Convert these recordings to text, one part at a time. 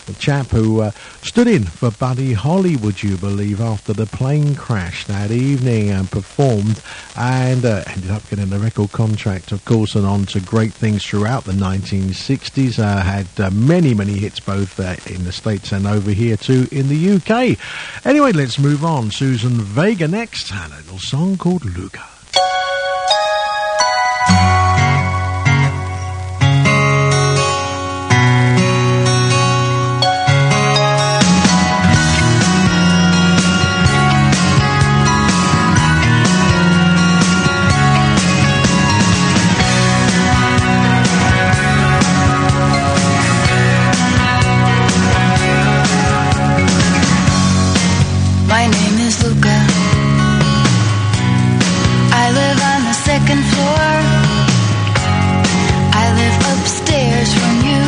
A chap who stood in for Buddy Holly, would you believe, after the plane crash that evening, and performed and ended up getting a record contract, of course, and on to great things throughout the 1960s. Had many hits both in the States and over here too in the UK. Anyway, let's move on. Susan Vega next, and a little song called Luca. My name is Luca. I live on the second floor. I live upstairs from you.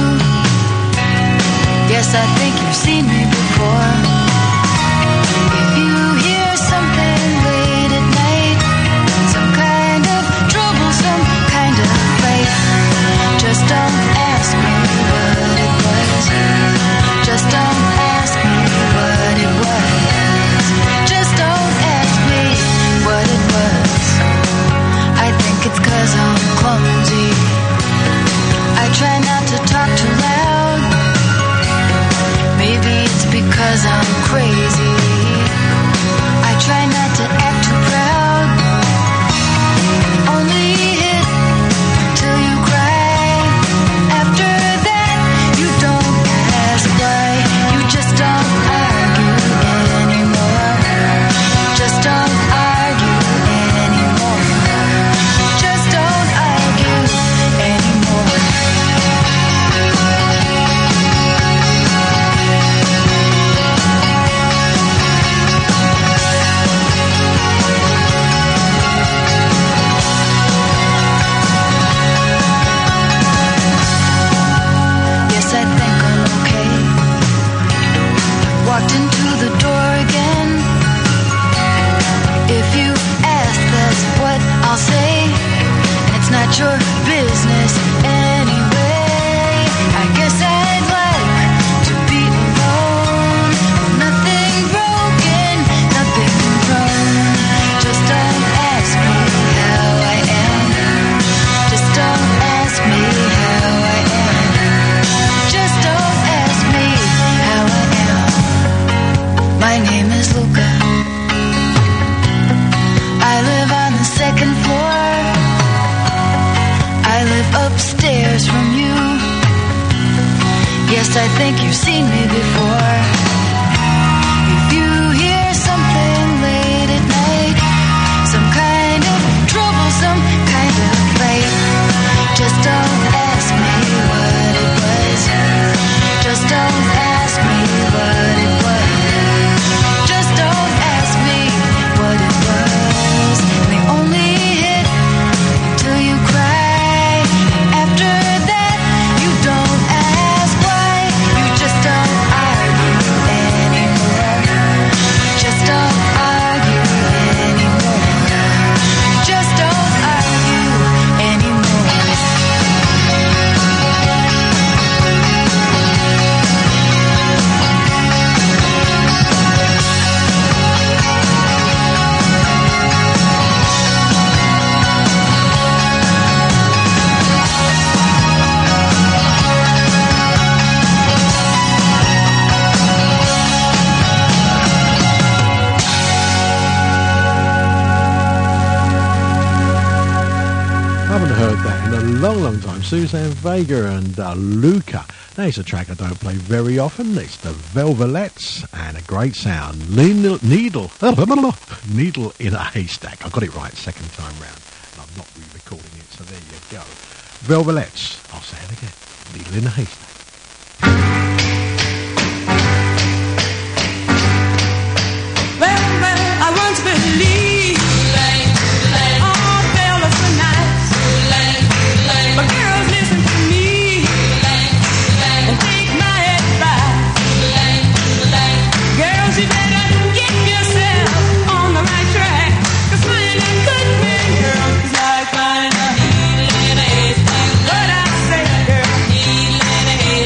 Yes, I think you've seen me before. If you hear something late at night, some kind of trouble, some kind of fight, just don't ask me what it was. Just don't ask me what it was. Just don't ask me what it was. I think it's 'cause I'm clumsy. I try not to talk too loud. Maybe it's because I'm crazy. I try not to act too proud. Only hit till you cry. After that, you don't ask why. You just don't argue anymore. Just don't argue anymore. Just don't argue anymore. Yes, I think I'm okay. Walked into the door again. If you ask, that's what I'll say. And it's not your business anyway. I guess I'd like to be alone. Nothing broken, nothing wrong. Just don't ask me how I am. Just don't ask me how I am. Just don't ask me how I am. My name is Luca. I live on the second floor. I live upstairs from you. Yes, I think you've seen me before. If you hear something late at night, some kind of trouble, some kind of fight, just don't ask me what it was. Just don't ask me what it was. Just don't ask me what it was. They only hit till you cry. After that, you don't ask why. You just don't argue anymore. Just don't argue anymore. Just don't argue anymore. Haven't heard that in a long time. Suzanne Vega and Luca. There's a track I don't play very often. It's the Velvelettes, and a great sound. Needle in a haystack. I got it right second time round, and I'm not re-recording it, so there you go. Velvelettes. I'll say it again. Needle in a haystack. Well, I once believed all fellas were nice, but girls listen to me and take my advice. Girls, you better get yourself on the right track, 'cause finding a good man, girl, is like finding a needle in a haystack. What I say, girl, needle in a haystack.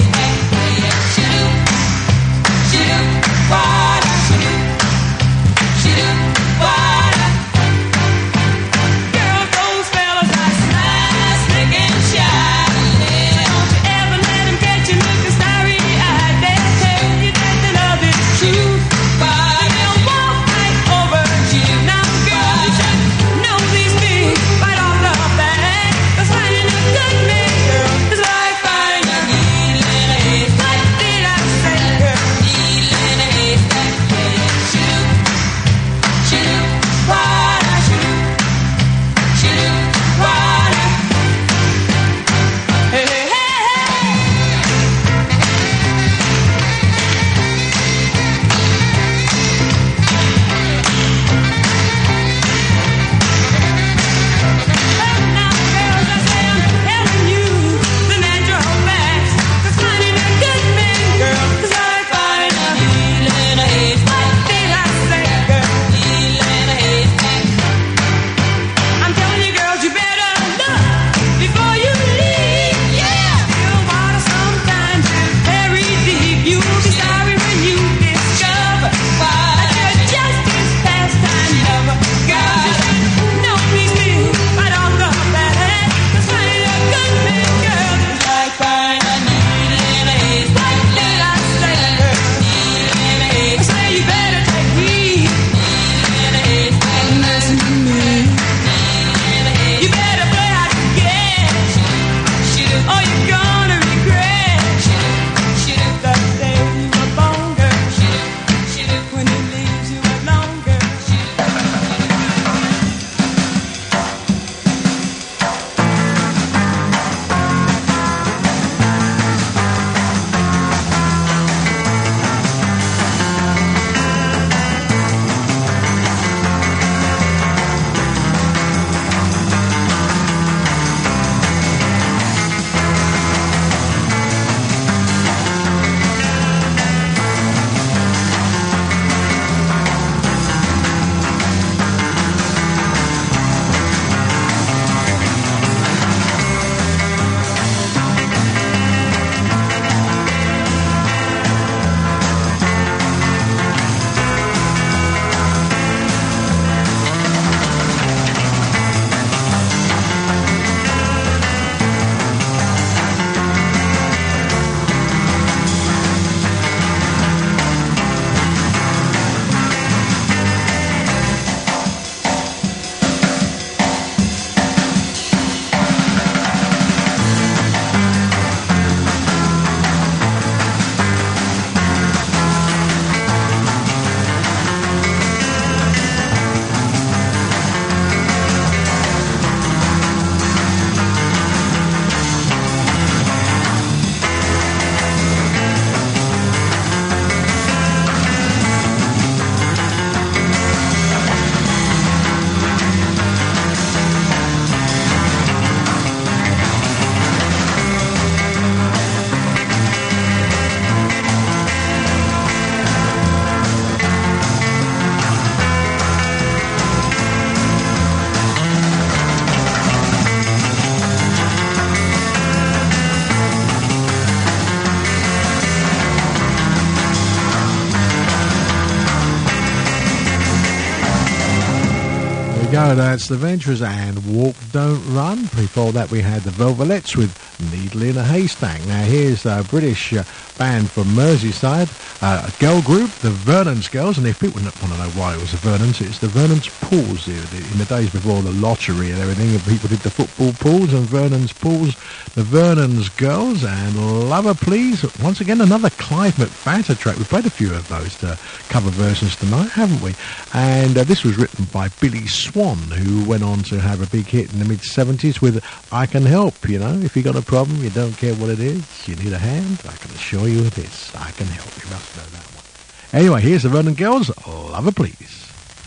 go, that's the Venturers and Walk Don't Run. Before that we had the Velvelettes with Needle in a Haystack. Now here's a British band from Merseyside, a girl group, the Vernon's Girls, and if people want to know why it was the Vernons, it's the Vernon's Pools. In the days before the lottery and everything, people did the football pools and Vernon's Pools, the Vernon's Girls and Lover Please. Once again, another Clive McFadden track. We played a few of those cover versions tonight, haven't we? And this was written by Billy Swan, who went on to have a big hit in the mid-70s with I Can Help. You know, if you got a problem, you don't care what it is, you need a hand, I can assure you it is. I Can Help. You must know that one. Anyway, here's the Vernon Girls, Lover Please.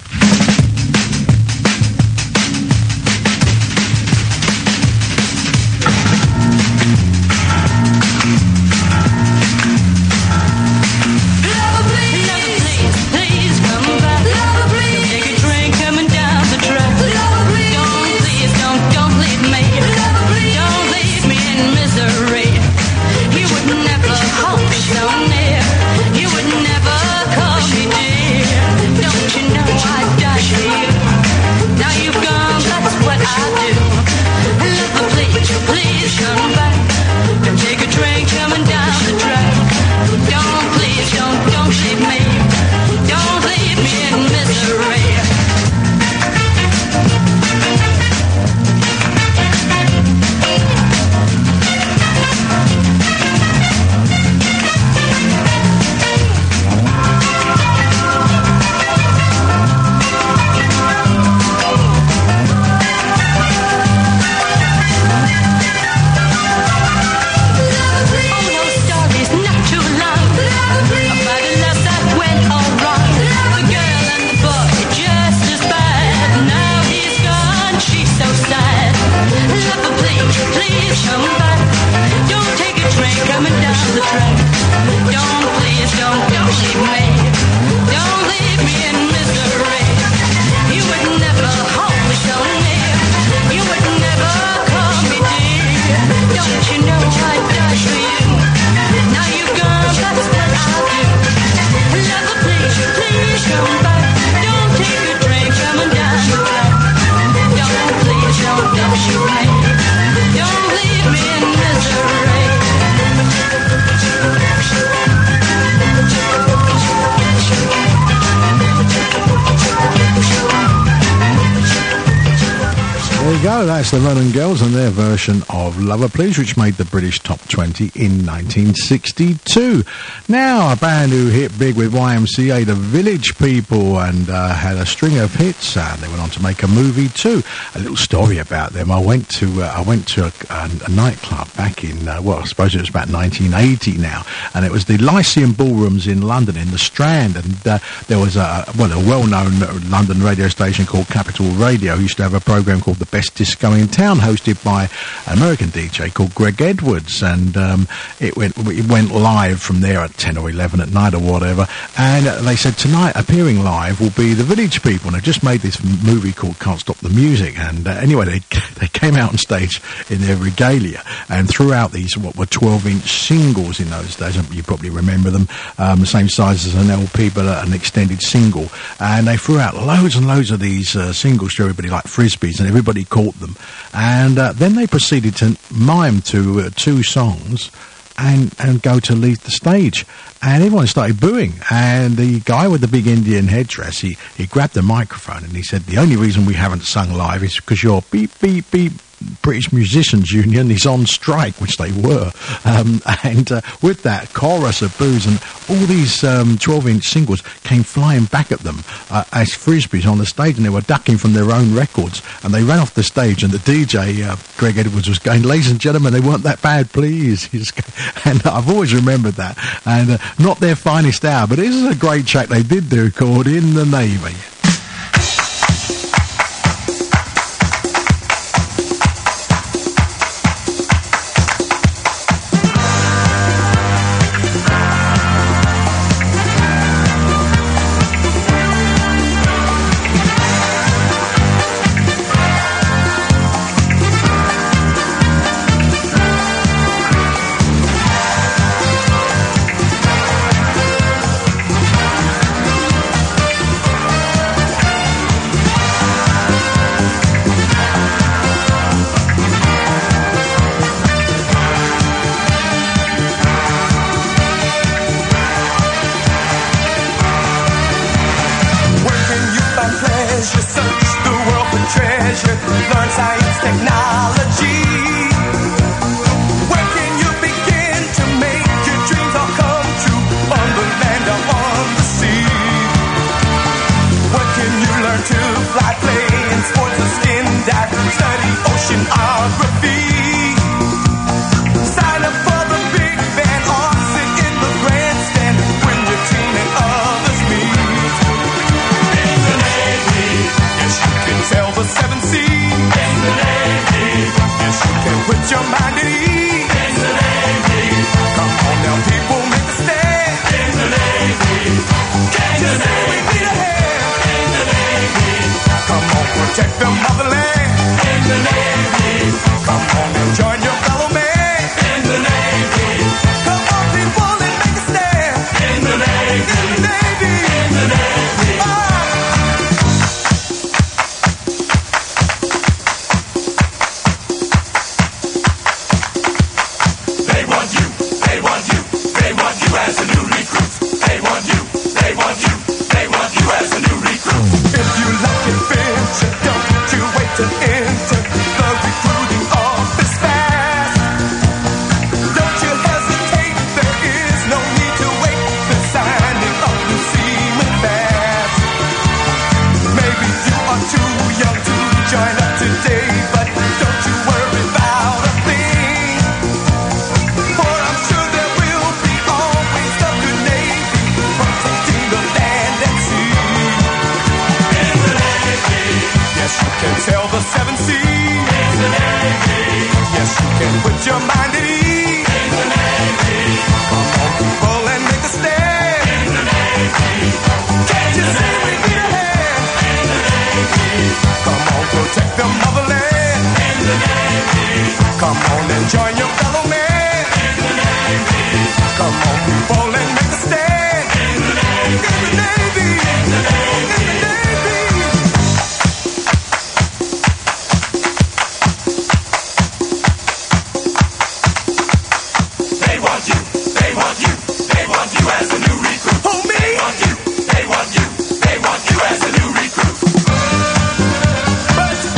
That's the Vernon Girls and their version of Lover Please, which made the British Top 20 in 1962. Now, a band who hit big with YMCA, the Village People, and had a string of hits, and they went on to make a movie too. A little story about them. I went to a nightclub back in, I suppose it was about 1980 now, and it was the Lyceum Ballrooms in London, in the Strand, and there was a well-known London radio station called Capital Radio, who used to have a program called The Best Disco in Town, hosted by an American DJ called Greg Edwards, and it went live from there at 10 or 11 at night or whatever, and they said tonight appearing live will be the Village People, and they just made this movie called Can't Stop the Music, and anyway they came out on stage in their regalia and threw out these what were 12-inch singles in those days. You probably remember them, the same size as an LP but an extended single, and they threw out loads and loads of these singles to everybody like frisbees, and everybody caught them, and then they proceeded to mime to two songs and go to leave the stage, and everyone started booing, and the guy with the big Indian headdress, he grabbed the microphone and he said, the only reason we haven't sung live is because you're beep beep beep British Musicians Union is on strike, which they were, and with that chorus of boos and all these 12-inch singles came flying back at them as frisbees on the stage, and they were ducking from their own records, and they ran off the stage, and the DJ Greg Edwards was going, ladies and gentlemen, they weren't that bad, please. And I've always remembered that, and not their finest hour, but this is a great track they did do called In the Navy. learn science, technology. Where can you begin to make your dreams all come true? On the land or on the sea. Where can you learn to fly, play in sports or skin dive, study oceanography? Sign up for the big band or sit in the grandstand when your team and others meet. In the Navy, yes you can sail the seven seas. In the Navy, yes you can put your mind at ease. In the Navy, come on now people, make a stand. In the Navy, can't you say we need a hand? In the Navy, come on, protect the motherland. In the Navy, come on and join your fellow man. In the Navy, come on people and make a stand. In the Navy, in the Navy, in the Navy. They want you, they want you, they want you as a new recruit. They want you, they want you, they want you as a new recruit. If you like adventure, don't you wait to enter the recruiting office fast. Don't you hesitate, there is no need to wait. The signing up new seaman fast. Maybe you are too young to join up today, but don't you worry about a thing. For I'm sure there will be always the good Navy protecting the land and sea. In the Navy, yes you can sail the seven seas. In the Navy, yes you can put your mind at ease. In the Navy, come on people and make a stand. In the Navy, can't you say we need a hand? In the Navy, come on protect the motherland. In the Navy, come on and join your fellow man. In the Navy, come on people and make a stand. In the Navy, in the Navy, in the Navy, in the Navy. They want you, they want you, they want you as a new recruit. Who, me? They want you, they want you, they want you as a new recruit. But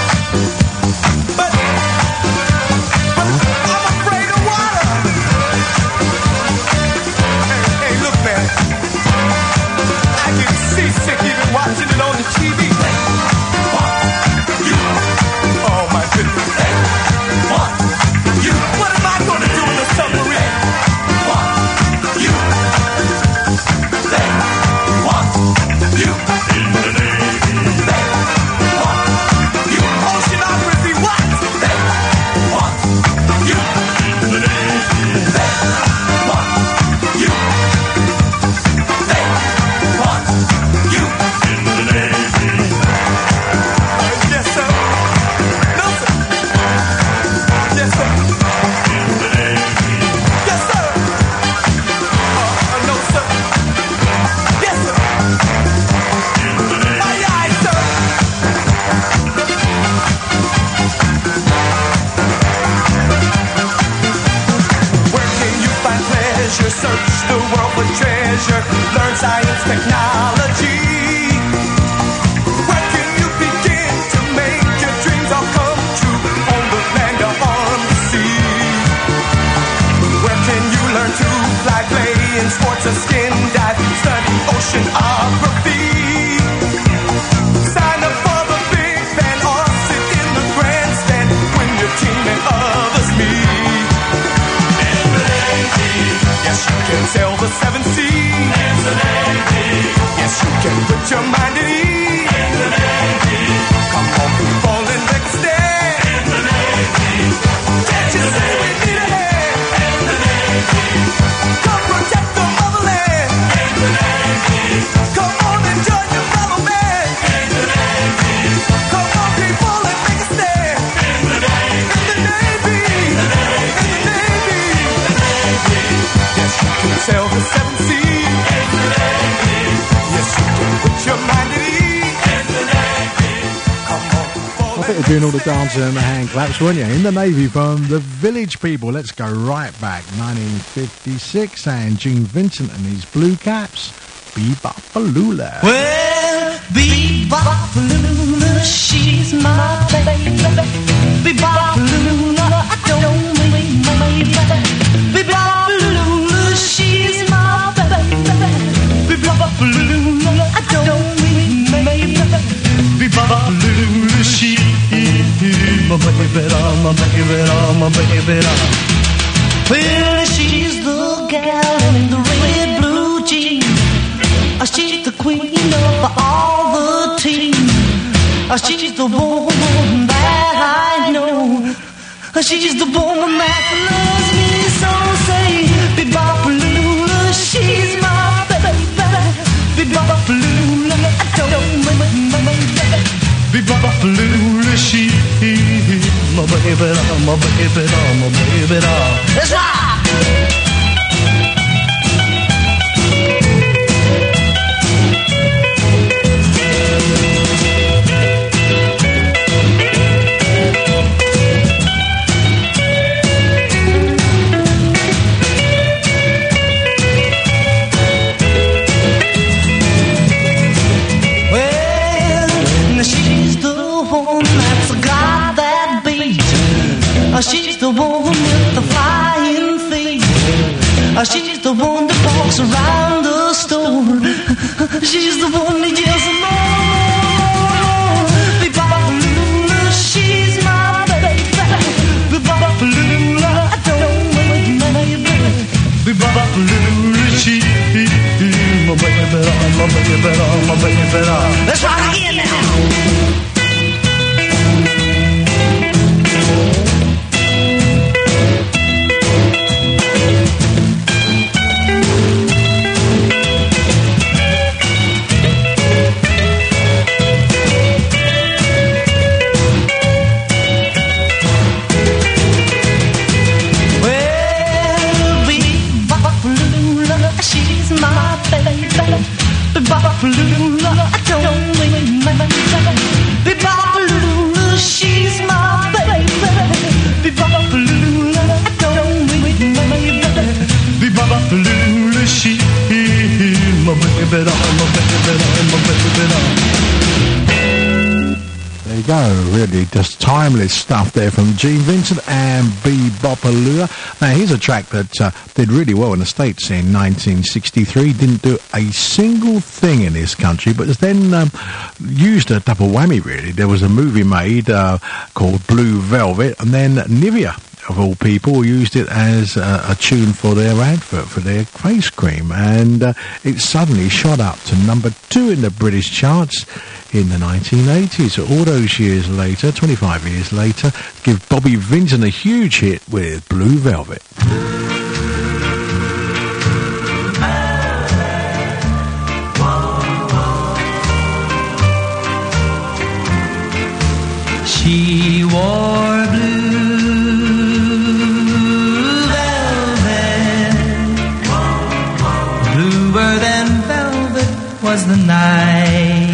I'm afraid of water. Hey, look, man. I get seasick even watching it on the TV. You. Oh, my goodness. You. What am I going to do in the submarine? You. They want you. In the Navy. They want you. Oceanography, what? They want you. In the Navy. They want you. They want you. In the Navy. Yes, sir. No, sir. Yes, sir. In the Navy. Yes, sir. No, sir. Yes, sir. In the Navy. Aye, aye, sir. Where can you find pleasure? Search the world for treasure. Learn science, technology. Where can you begin to make your dreams all come true? On the land or on the sea. Where can you learn to fly, play in sports or skin dive, study oceanography? Sign up for the big band or sit in the grandstand when your team and others meet. In the Navy, yes you can sail the seven seas. In the Navy, yes you can put your mind at ease. In the Navy, come on people and make a stand. In the Navy, can't you say we need a hand? In the Navy, come protect the motherland. In the Navy, come on and join your fellow man. In the Navy, come on people and make a stand. In the Navy, in the Navy, in the Navy, in the Navy, in the Navy, yes you can sail the seven seas. In the Navy, yes you can put your mind at ease. In the Navy, come on people. I bet you're doing all the dancing and the hand claps, weren't you? In the Navy from the Village People. Let's go right back. 1956 and Gene Vincent and his Blue Caps. Bebop-a-lula. Well, bebop-a-lula. she's my baby. Bebop-a-lula, I don't mean my baby. Bebop-a-lula, she's my baby. Bebop-a-lula, I don't mean my baby. Bebop-a-lula, she's my baby, my baby, my baby. Well, she's the gal in the red blue jeans. She's the queen of all the team. She's the woman that I know. She's the woman that loves me so. Say, Bebop-a-lula, she's my baby. Bebop-a-lula, I don't mean my baby. Bebop-a-lula, she's my baby, my baby, my baby. Let's rock! She's the woman with the flying feet. She's the one that walks around the store. She's the one that yells more. Bebop-a-lula, she's my baby. Bebop-a-lula, I don't mean my baby. Bebop-a-lula, she's my baby, my baby, my baby. Let's rock again now. Bebop-a-lula, I don't mean my baby. Bebop-a-lula, she's my baby. Bebop-a-lula, I don't mean my baby. Bebop-a-lula, she's my baby, my baby, my baby. There you go, really just timeless stuff there from Gene Vincent and Bebop-a-lula. Now here's a track that did really well in the States in 1963, didn't do a single thing in this country, but then used a double whammy really. There was a movie made called Blue Velvet, and then Nivea, of all people, used it as a tune for their advert for their face cream, and it suddenly shot up to number 2 in the British charts in the 1980s. All those years later, 25 years later, give Bobby Vinton a huge hit with Blue Velvet. She wore bluer than velvet was the night.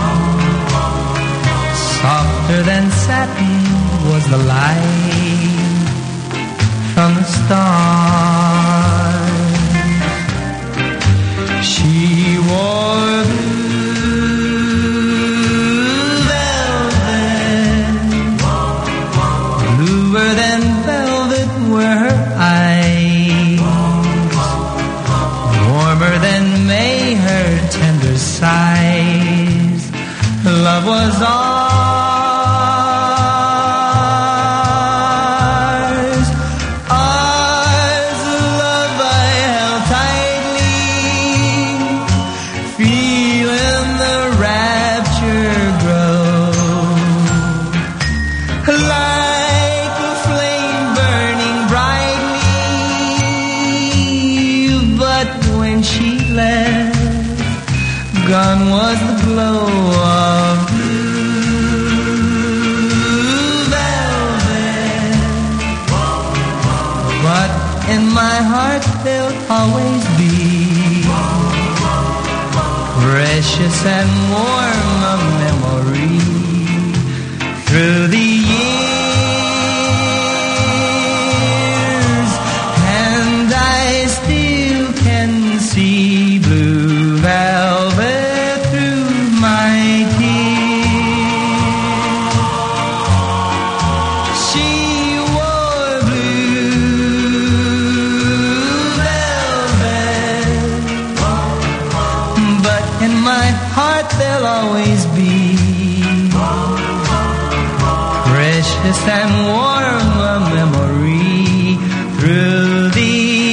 Softer than satin was the light from the stars. She wore blue velvet. Bluer than velvet were her eyes. Warmer than May her tender sighs. Love was ours, ours. Love I held tightly, feeling the rapture grow. Like a flame burning brightly, but when she left, gone was the glow of blue velvet. But in my heart there'll always be precious and warm a memory through the years, and I still can see blue velvet through my tears. always be precious and warm a memory through the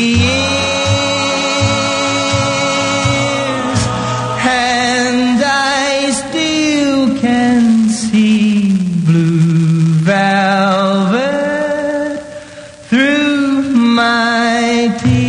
years, and I still can see blue velvet through my tears.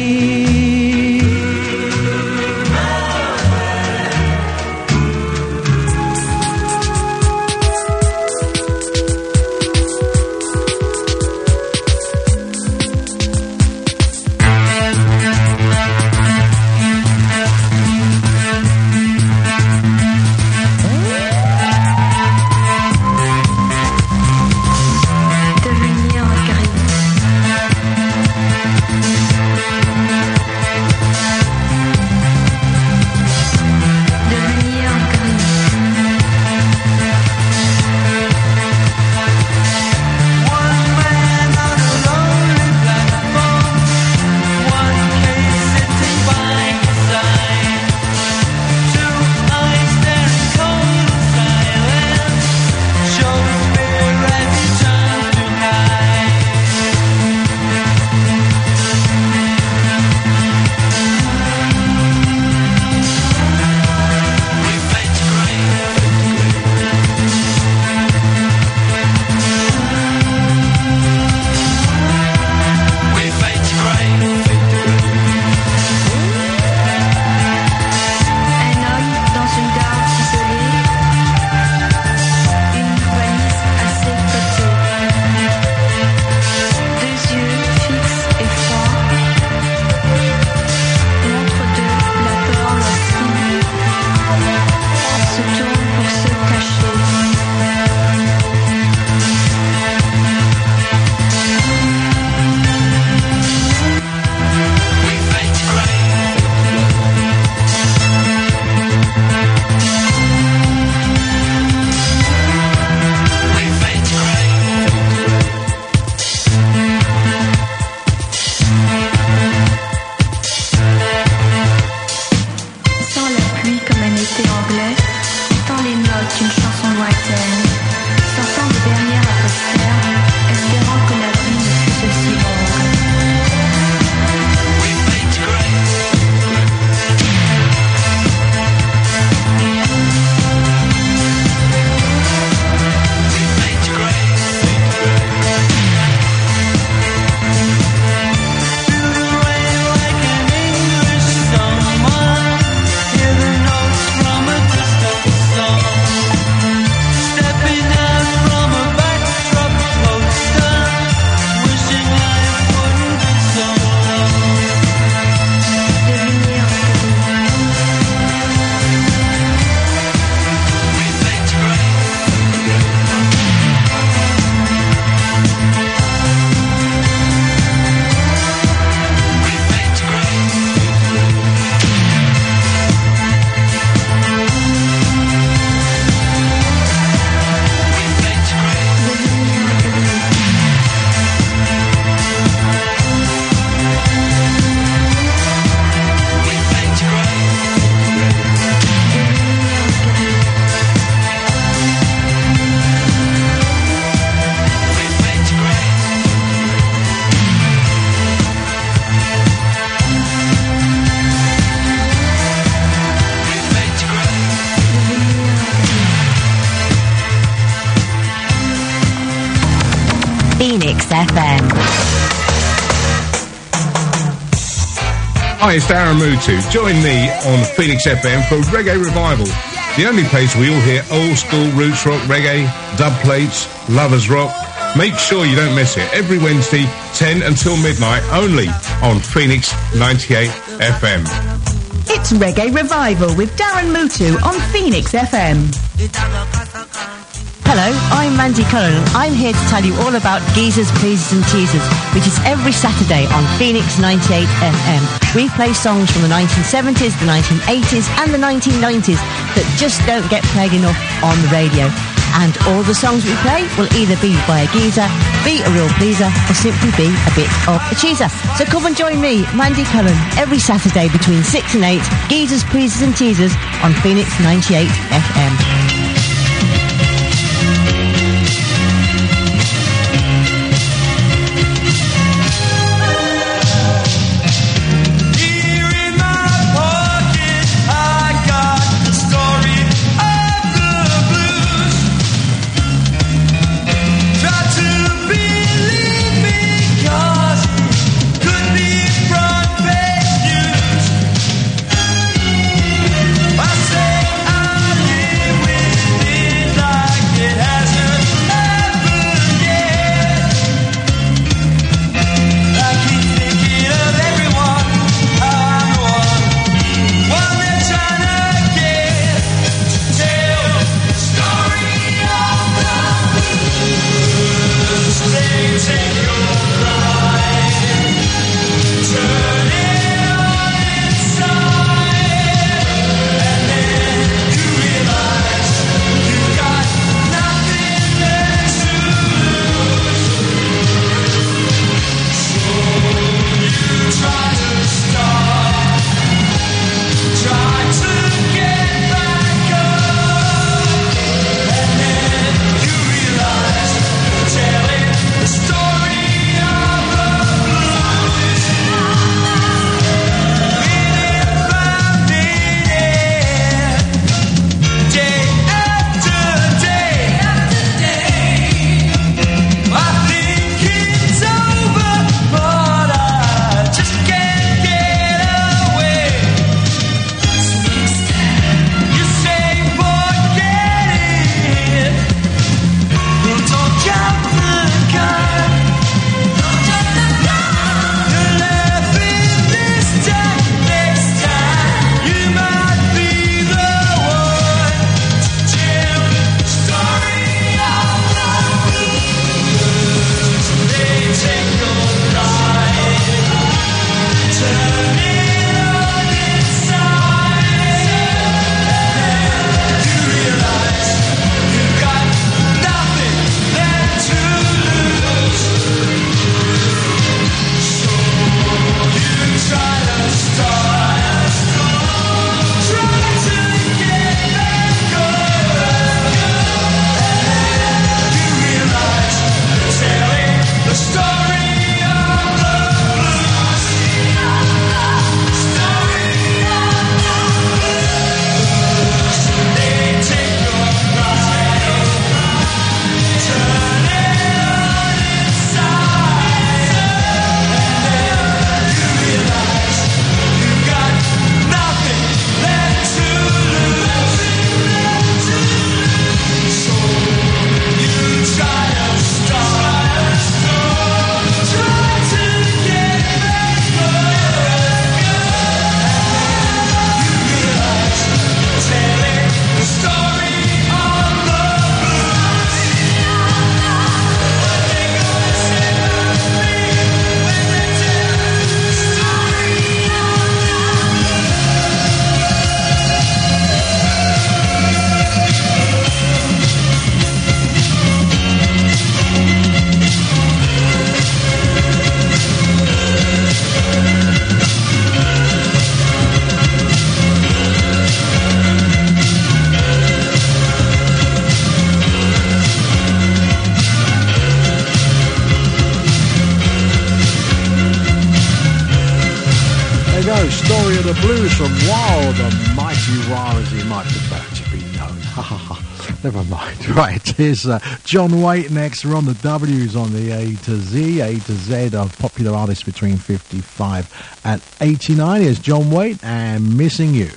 Phoenix FM. Hi, it's Darren Mutu. Join me on Phoenix FM for Reggae Revival, the only place we all hear old school roots rock, reggae, dub plates, lovers rock. Make sure you don't miss it. Every Wednesday, 10 until midnight, only on Phoenix 98 FM. It's Reggae Revival with Darren Mutu on Phoenix FM. Hello, I'm Mandy Cullen. I'm here to tell you all about Geezers, Pleasers and Teasers, which is every Saturday on Phoenix 98 FM. We play songs from the 1970s, the 1980s and the 1990s that just don't get played enough on the radio. And all the songs we play will either be by a geezer, be a real pleaser, or simply be a bit of a cheeser. So come and join me, Mandy Cullen, every Saturday between 6 and 8, Geezers, Pleasers and Teasers on Phoenix 98 FM. Story of the Blues from Wild and Mighty Wild as he might prefer to be known. Never mind. Right, here's John Waite next. We're on the W's on the A to Z of popular artists between 55 and 89. Here's John Waite and Missing You.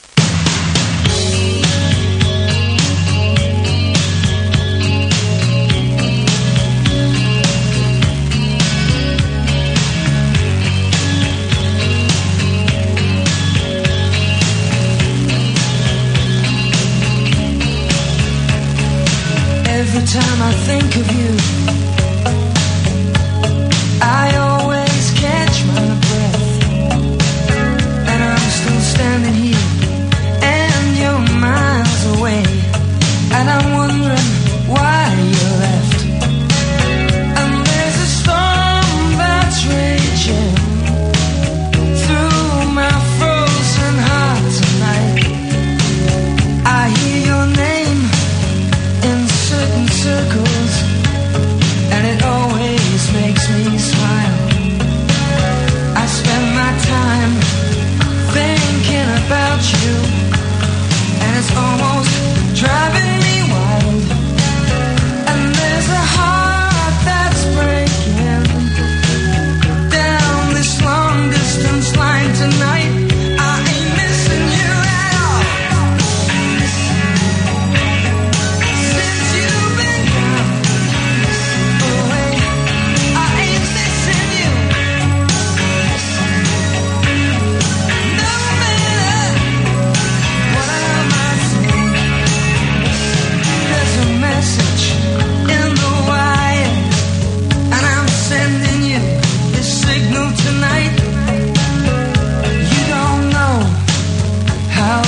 Every time I think of you, I always catch my breath, and I'm still standing here, and you're miles away, and I'm wondering why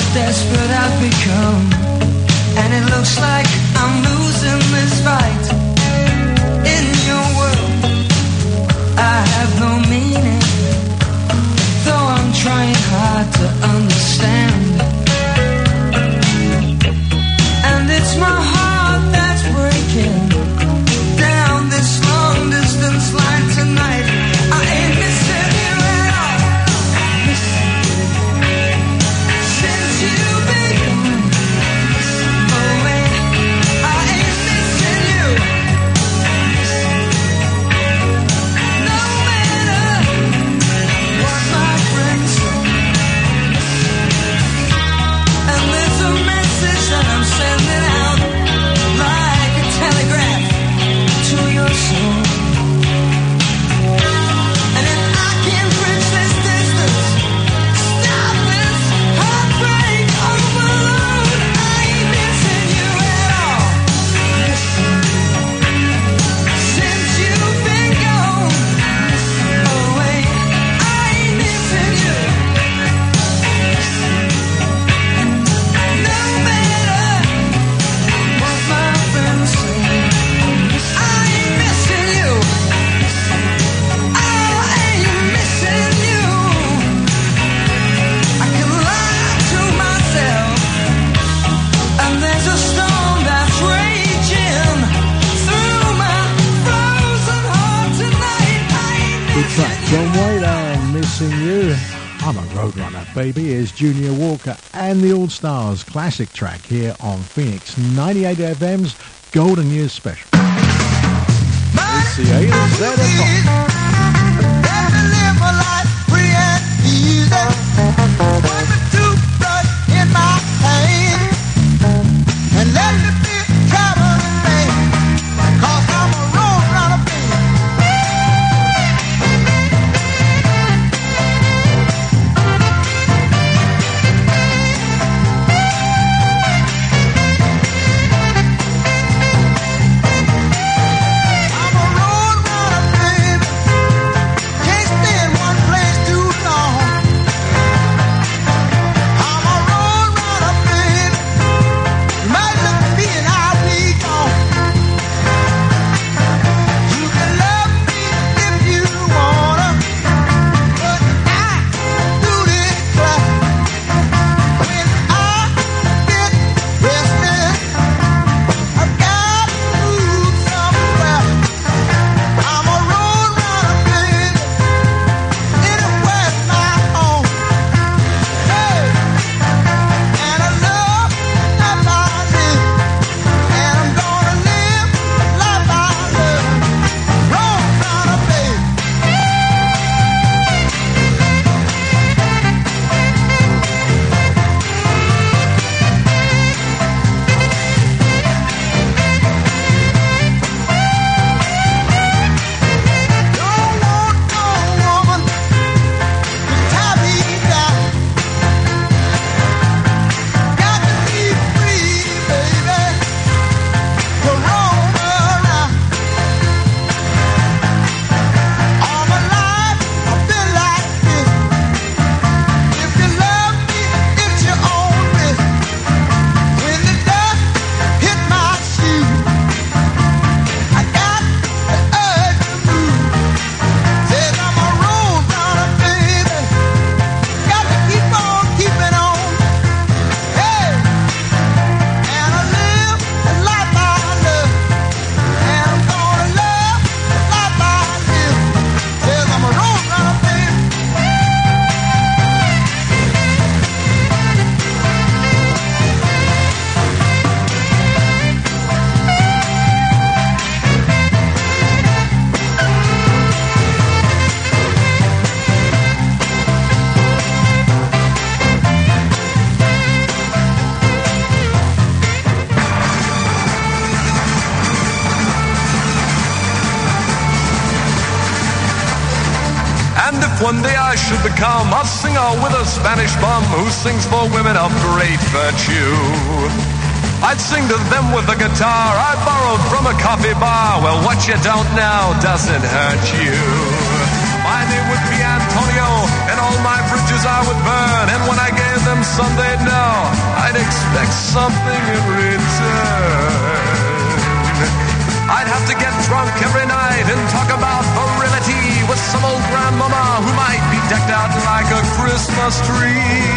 desperate I've become, and it looks like I'm losing this fight. In your world, I have no meaning, though I'm trying hard to understand. And it's my heart that's breaking down this long distance line tonight. I ain't missing you at all. Since you've been gone away, I ain't missing you. No matter what my friends say. And there's a message that I'm sending out like a telegraph to your soul. And if I can bridge this distance, stop this heartbreak overload, I ain't missing you at all. Since you've been gone away, I ain't missing you. No matter what my friends say, I ain't missing you. I ain't missing you. I can lie to myself, and there's a storm that's raging through my frozen heart tonight. I ain't Good missing track, John Wayler, Missing You. I'm a Roadrunner, baby. Here's Junior Walker and the All Stars classic track here on Phoenix 98 FM's Golden Years Special. It's the A to Z of pop. Let me live my life free and easy. Put the toothbrush in my hand and let me be a traveling man, 'cause I'm a roadrunner, baby. I'm a roadrunner, baby. Can't stay in one place too long. I'm a roadrunner, baby. You might look at me and I'll be gone. You can love me if you wanna, but I do declare when I get restless, I gotta move somewhere. I'm a roadrunner, baby. Anywhere's my home. Hey, and I love life I live, and I'm gonna live life I love. Roadrunner, baby. Don't want no woman to tie me down. Got to be free, baby, to roam around. All my life I've been like this. If you love me, it's your own risk. When the dust hit my shoes, I got the urge to move. Says I'm a roadrunner, baby. Got to keep on keeping on. Hey, and I live the life I love, and I'm gonna love the life I live. Says I'm a roadrunner, baby. And if one day I should become a singer with a Spanish bum who sings for women of great virtue, I'd sing to them with a guitar I borrowed from a coffee bar. Well, what you don't know doesn't hurt you. My name would be Antonio, and all my bridges I would burn. And when I gave them some, they'd know something in return. I'd have to get drunk every night and talk about virility with some old grandmama who might be decked out like a Christmas tree.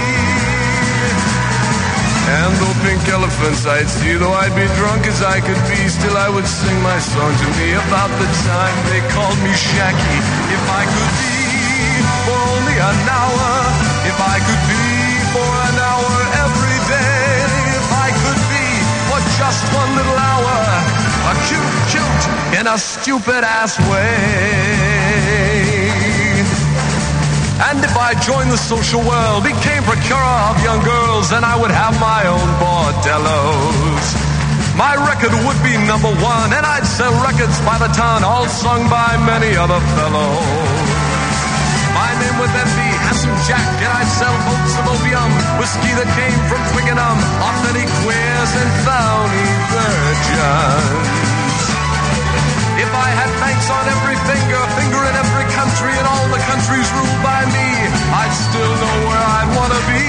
And though pink elephants I'd see, though I'd be drunk as I could be, still I would sing my song to me about the time they called me Shacky. If I could be for only an hour, if I could be for an hour every day, if I could be for just one little hour, a cute in a stupid ass way. And if I joined the social world, became procurer of young girls, then I would have my own bordellos. My record would be number one, and I'd sell records by the ton, all sung by many other fellows. My name would then be Handsome Jack, and I'd sell boats of opium, whiskey that came from Twickenham, authentic queers and phony virgins. If I had banks on every finger in every country, and all the countries ruled by me, I'd still know where I'd want to be.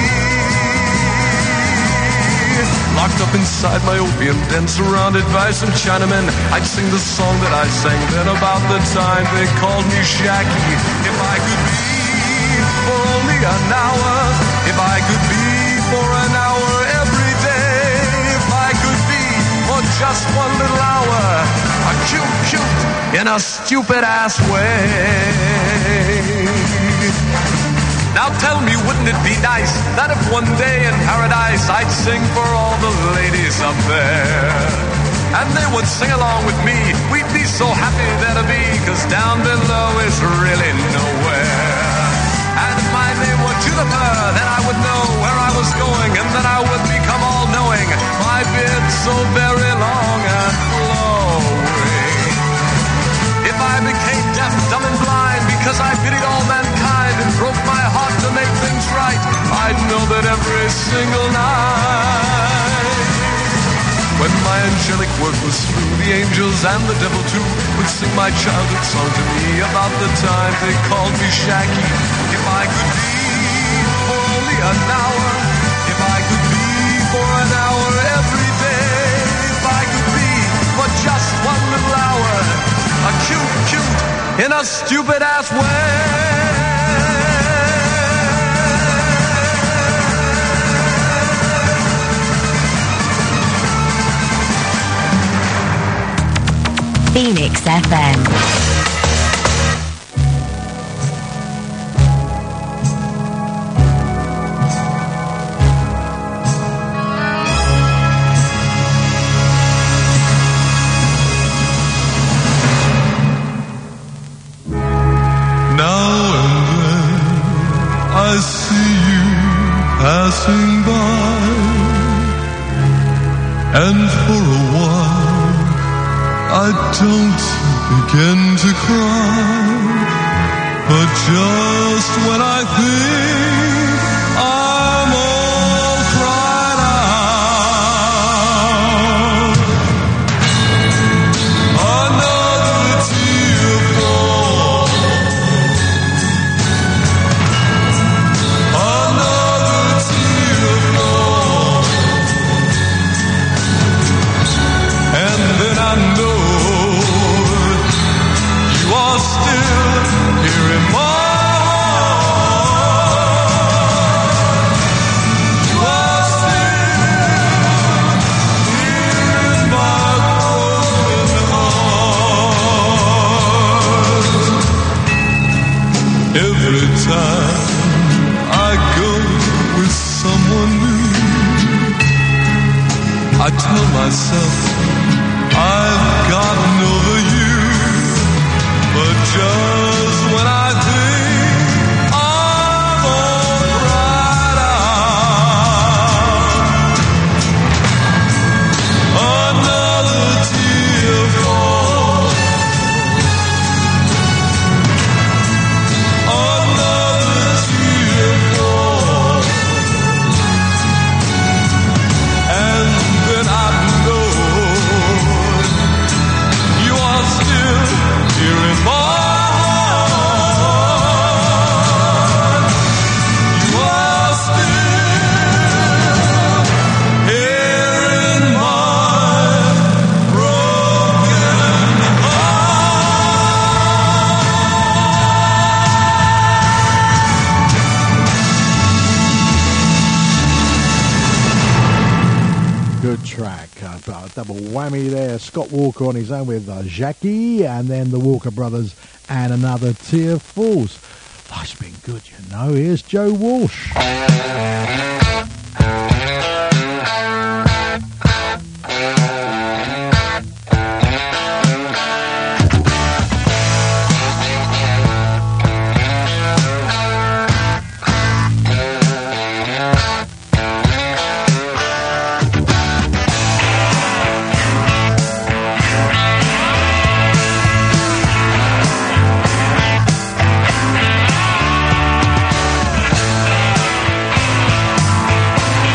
Locked up inside my opium den, surrounded by some Chinamen, I'd sing the song that I sang then about the time they called me Shacky. If I could be for only an hour, if I could be for an hour every day, if I could be for just one little hour, a cute in a stupid ass way. Now tell me, wouldn't it be nice that if one day in paradise I'd sing for all the ladies up there, and they would sing along with me? We'd be so happy there to be, 'cause down below is really nowhere. And if my name were Juniper, then I would know where I was going, and then I would become all-knowing, my beard so very long and flowing. If I became deaf, dumb and blind because I pitied all mankind and broke my heart to make things right, I'd know that every single night, when my angelic work was through, the angels and the devil too would sing my childhood song to me about the time they called me Shacky. If I could be for only an hour, if I could be for an hour every day, if I could be for just one little hour, a cute in a stupid ass way. Phoenix FM. I see you passing by, and for a while I don't begin to cry, but just when I think I'm all cried out, another tear falls. Every time I go with someone new, I tell myself I've gotten over you, but just when I think I'm all cried out, another tear falls. And then I know good track. A double whammy there. Scott Walker on his own with Jackie, and then the Walker Brothers and Another Tear Falls. Life's been good, you know. Here's Joe Walsh. Thank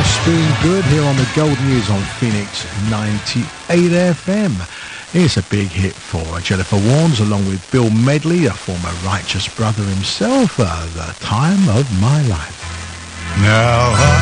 Spoon Good here on the Gold News on Phoenix 98 FM. It's a big hit for Jennifer Warnes along with Bill Medley, a former Righteous Brother himself, The Time of My Life. Now I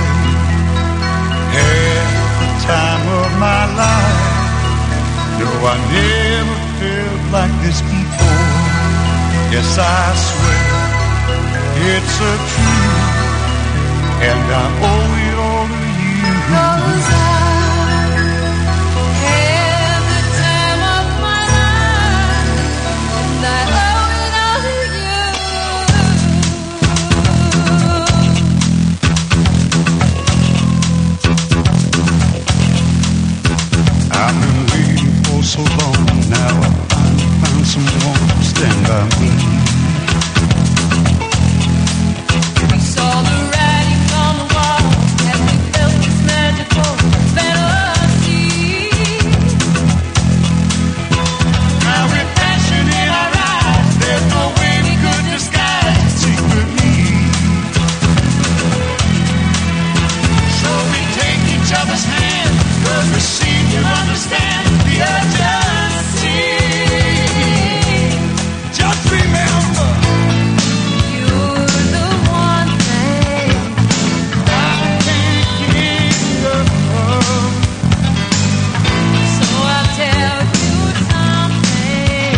had the time of my life. No, I never felt like this before. Yes, I swear it's a truth, and I owe it all to you. 'Cause I had the time of my life, and I owe it all to you. I've been waiting for so long now. I found someone to stand by me. We saw the writing on the wall as we felt this magical fantasy. Now with passion in our eyes, there's no way we could disguise it secretly. So we take each other's hand, 'cause we seem to understand the urgency. Just remember, you're the one thing I can't get enough of. So I'll tell you something.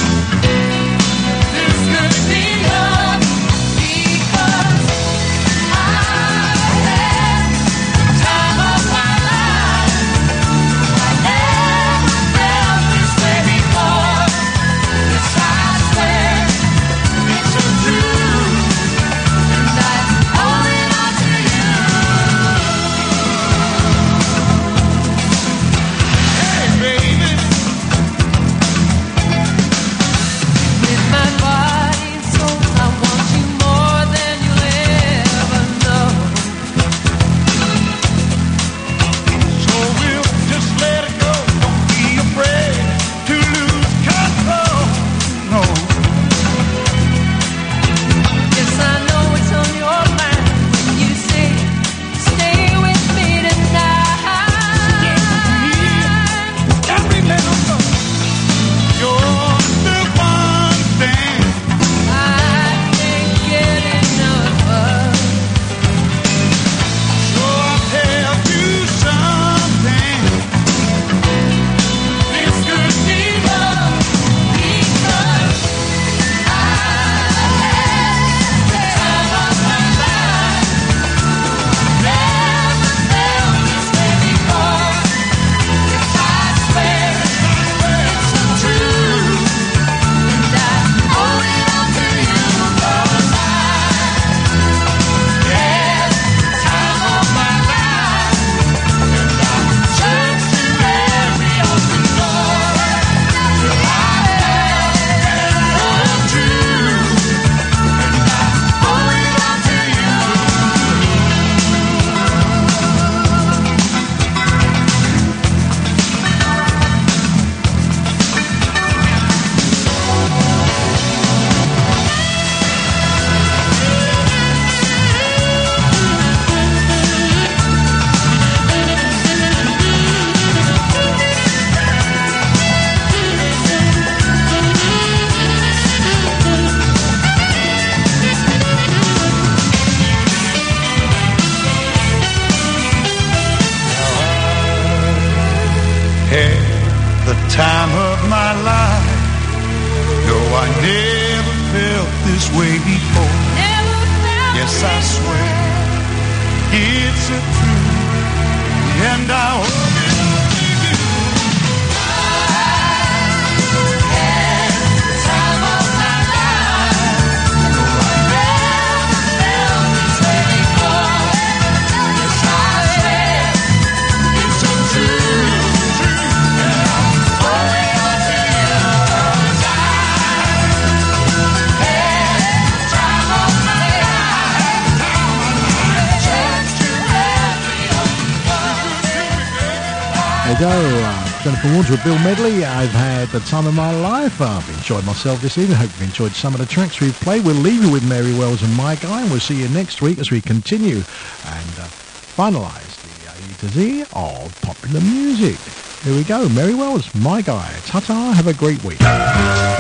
This could be love, because I had the time of my life. I never felt this way before. Yes, I swear it's a truth, and I owe it all to you. Hey, baby, with my body and soul, I want you more than you'll ever know. So we'll just let it go. Don't be afraid to lose control. No. Yes, I know it's on your mind when you say, stay with me tonight. And remember, you're the one thing I can't get enough of. So I'll tell you something. This could be love, because I had the time of my life. Never felt this way before. Yes, I swear it's a truth, and I owe it all to you. 'Cause I had the time of my life, and I searched through every open door till I found the truth, and I owe it all to you. Had the time of my life. No, I never felt this way before. Yes, I swear it's a truth, and I owe it all to you. Had the time of my life. No, I never felt this way before. Yes, I swear it's a truth, and I owe it all to you. 'Cause I had the time of my life. Just to every open door. There you go, Jennifer Warnes with Bill Medley. I've had the time of my life. I've enjoyed myself this evening. Hope you've enjoyed some of the tracks we've played. We'll leave you with Mary Wells and My Guy, and we'll see you next week as we continue. And finalise the A to Z of popular music. Here we go. Mary Wells, My Guy. Ta-ta, have a great week.